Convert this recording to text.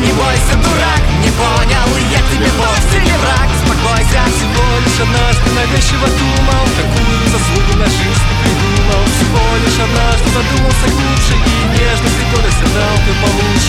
Не бойся, дурак, не понял, я тебе вовсе не враг. Успокойся, всего лишь однажды навязчиво думал, такую заслугу на жизнь ты придумал. Всего лишь однажды задумался глубже, и нежности года дал ты получше.